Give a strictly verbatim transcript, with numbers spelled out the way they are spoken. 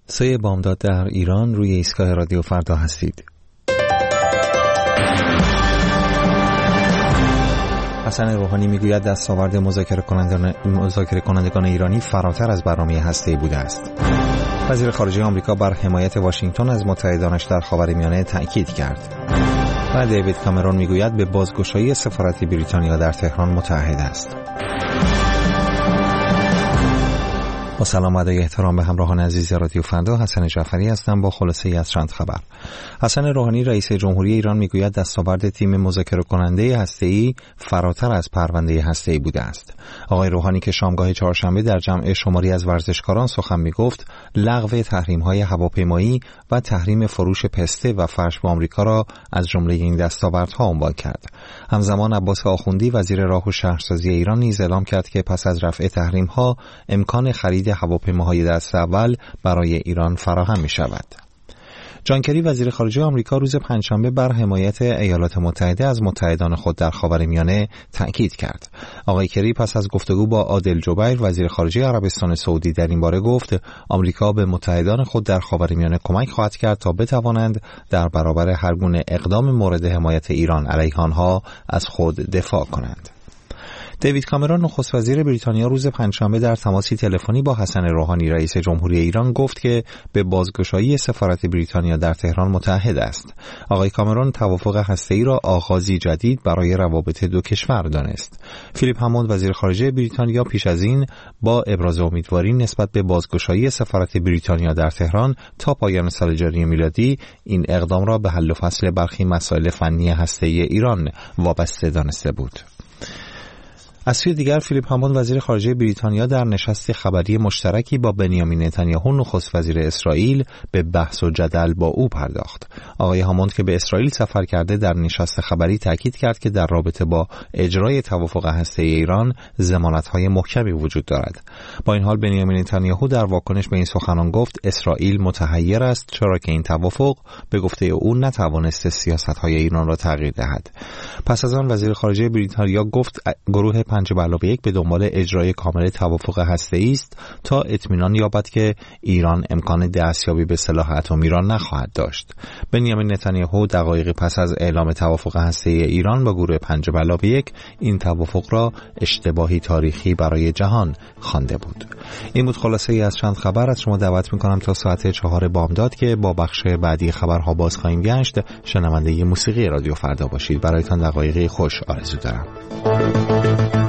سه بامداد در ایران، روی ایستگاه رادیو فردا هستید. حسن روحانی میگوید دستاورد مذاکره کنندگان مذاکره کنندگان ایرانی فراتر از برنامه هسته‌ای بوده است. وزیر خارجه آمریکا بر حمایت واشنگتن از متحدانش در خاورمیانه تأکید کرد. و دیوید کامرون میگوید به بازگشایی سفارت بریتانیا در تهران متعهد است. با سلام و ادای احترام به همراهان عزیز رادیو فردا، حسن جعفری هستم با خلاصه ای از چند خبر. حسن روحانی رئیس جمهوری ایران میگوید دستاورد تیم مذاکره کننده هسته‌ای فراتر از پرونده هسته‌ای بوده است. آقای روحانی که شامگاه چهارشنبه در جمع شماری از ورزشکاران سخن میگفت، لغو تحریم‌های هواپیمایی و تحریم فروش پسته و فرش به آمریکا را از جمله این دستاوردها عنوان کرد. همزمان عباس آخوندی وزیر راه و شهرسازی ایران نیز اعلام کرد که پس از رفع تحریم‌ها امکان خرید هواپیماهای دست اول برای ایران فراهم می شود. جان کری وزیر خارجه آمریکا روز پنجشنبه بر حمایت ایالات متحده از متحدان خود در خاورمیانه تأکید کرد. آقای کری پس از گفتگو با عادل جبیر وزیر خارجه عربستان سعودی در این باره گفت آمریکا به متحدان خود در خاورمیانه کمک خواهد کرد تا بتوانند در برابر هر گونه اقدام مورد حمایت ایران علیه آنها از خود دفاع کنند. دیوید کامرون نخست وزیر بریتانیا روز پنجشنبه در تماسی تلفنی با حسن روحانی رئیس جمهوری ایران گفت که به بازگشایی سفارت بریتانیا در تهران متعهد است. آقای کامرون توافق هسته‌ای را آغازی جدید برای روابط دو کشور دانست. فیلیپ هموند وزیر خارجه بریتانیا پیش از این با ابراز امیدواری نسبت به بازگشایی سفارت بریتانیا در تهران تا پایان سال جاری میلادی این اقدام را به حل و فصل برخی مسائل فنی هسته‌ای ایران وابسته دانسته بود. از سوی دیگر فیلیپ هموند وزیر خارجه بریتانیا در نشست خبری مشترکی با بنیامین نتانیاهو نخست وزیر اسرائیل به بحث و جدل با او پرداخت. آقای هموند که به اسرائیل سفر کرده در نشست خبری تاکید کرد که در رابطه با اجرای توافق هسته‌ای ایران ضمانت‌های محکمی وجود دارد. با این حال بنیامین نتانیاهو در واکنش به این سخنان گفت اسرائیل متحیر است چرا که این توافق به گفته او نتوانست سیاست‌های ایران را تغییر دهد. پس از آن وزیر خارجه بریتانیا گفت گروه پنج به علاوه یک به دنبال اجرای کامل توافق هسته‌ای است تا اطمینان یابد که ایران امکان دستیابی به سلاح اتمی را نخواهد داشت. بنیامین نتانیاهو دقایقی پس از اعلام توافق هسته‌ای ایران با گروه پنج به علاوه یک این توافق را اشتباهی تاریخی برای جهان خوانده بود. این بود خلاصه ای از چند خبر. از شما دعوت می‌کنم تا ساعت چهار بامداد که با بخش بعدی خبرها باز خواهیم گشت شنونده موسیقی رادیو فردا باشید. برایتان دقایقی خوش آرزو دارم.